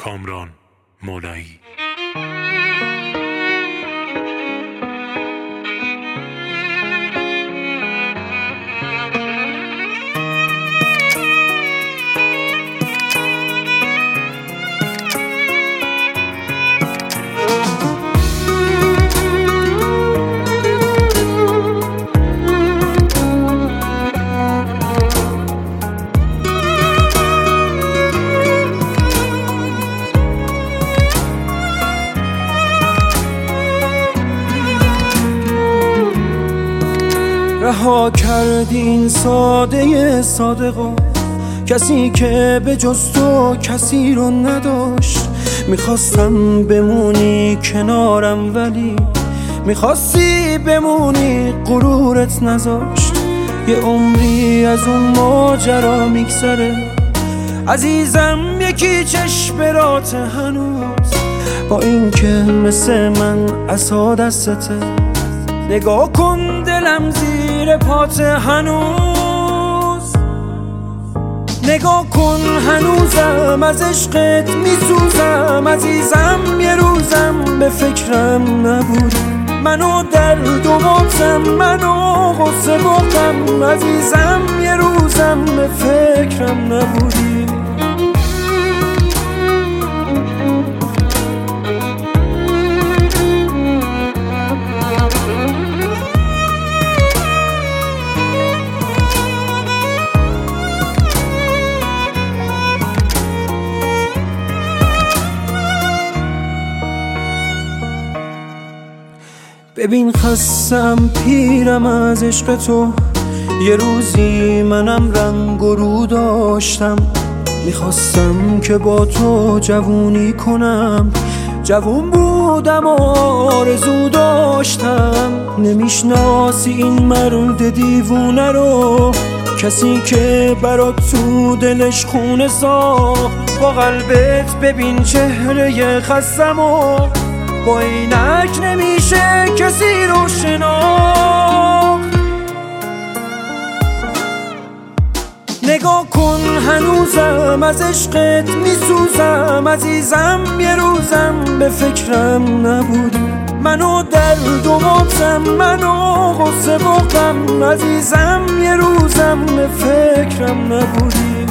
کامران مولایی. رها کردی این ساده صادقا، کسی که به جز تو کسی رو نداشت. میخواستم بمونی کنارم ولی میخواستی بمونی، غرورت نذاشت. یه عمری از اون ماجرا میگذره عزیزم، یکی چشمرات هنوز، با اینکه مثل من عصا دستته. نگاه کن دلم زیر پات هنوز، نگاه کن هنوزم از عشقت میسوزم. عزیزم یه روزم به فکرم نبودی، منو درد و بغزم، منو غصه بغزم. عزیزم یه روزم به فکرم نبودی. ببین خستم پیرم از عشق تو، یه روزی منم رنگ و رو داشتم. میخواستم که با تو جوونی کنم، جوون بودم و آرزو داشتم. نمیشناسی این مرد دیوونه رو، کسی که برات تو دلش خونه ساخت. با قلبت ببین چهره خستم و با اینک نمیشه کسی رو شناخت. نگاه کن هنوزم از عشقت میسوزم. عزیزم یه روزم به فکرم نبودی، منو درد و بغزم، منو غصه بغزم. عزیزم یه روزم به فکرم نبودی.